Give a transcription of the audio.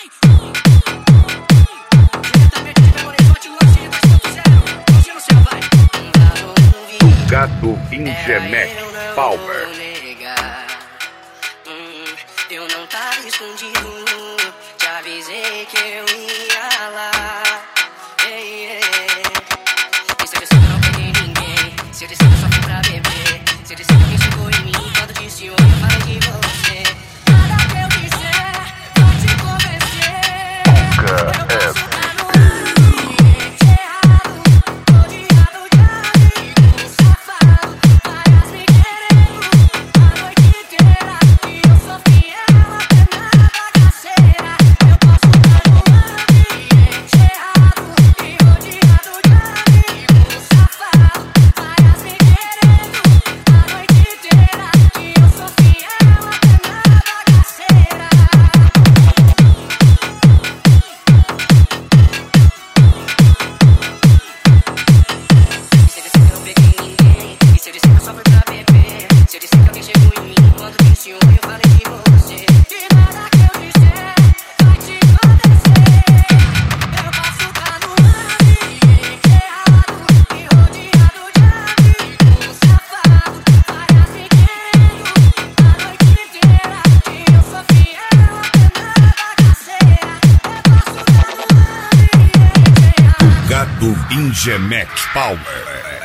Gato Ingemek Power. Eu não tava escondido, te avisei que eu ia lá. E se eu disser que eu não peguei ninguém, se eu disser que eu só fui pra beber, se eu disser que alguém chegou em mim quando disse oi, eu falei de você. Nada que eu disser vai te convencer. Eu posso dar no ambiente errado, rodeado de amigos safados, várias me querendo a noite inteira. E eu sou fiel até na bagaceira. Eu posso dar no ambiente errado e rodeado de amigos safados, várias me querendo a noite inteira. E eu sou fiel até na bagaceira. E se eu disser que eu não peguei ninguém, e se eu disser que eu só fui pra beber, se eu disser que alguém chegou em mim quando disse oi, eu falei de você. De nada que eu disser vai te acontecer. Eu posso estar no ambiente errado e rodeado de amigos safados, várias me querendo a noite inteira. E eu sou fiel até na bagaceira. Eu posso estar no ambiente errado. Gato Ingemek Power.